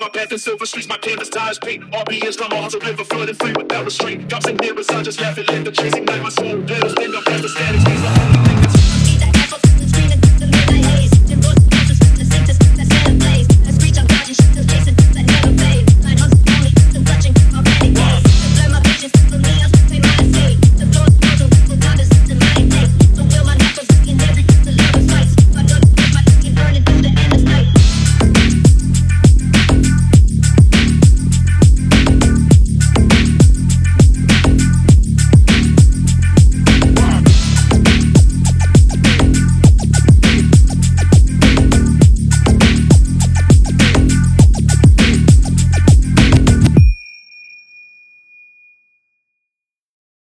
my path in silver streets, my canvas ties paint. RBS, my heart's a river, flooding free without restraint. Cops and mirrors, I just laugh and let the chasing night my soul. Pedals, then go past the statics, these are only things.